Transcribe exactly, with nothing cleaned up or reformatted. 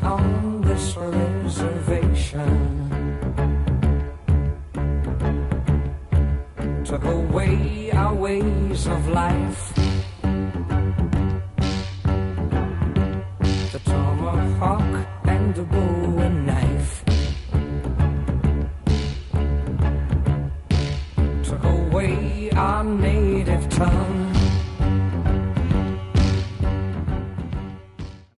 on this reservation. Took away our ways of life. The tomahawk and the bowie knife. Took away our native tongue.